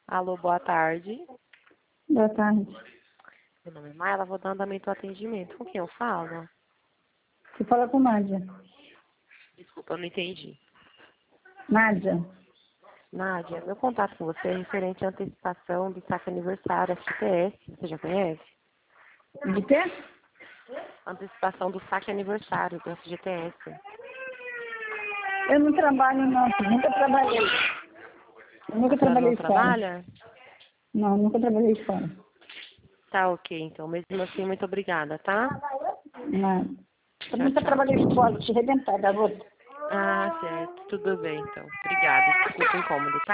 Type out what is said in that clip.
Alô, boa tarde. Boa tarde. Meu nome é Maila, vou dar andamento ao atendimento. Com quem eu falo? Você fala com Nádia. Desculpa, eu não entendi. Nádia. Nádia, meu contato com você é referente à antecipação do saque aniversário FGTS. Você já conhece? De quê? Antecipação do saque aniversário do FGTS. Eu não trabalho, não. Nunca trabalhei. Eu nunca A senhora não trabalhei fora. trabalha? Não, nunca trabalhei fora. Tá ok, então. Mesmo assim, muito obrigada, tá? Não. Eu Tchau, nunca tchau. trabalhei fora. Te arrebentar, garota. Ah, certo. Tudo bem, então. Obrigada. Desculpa o incômodo, tá?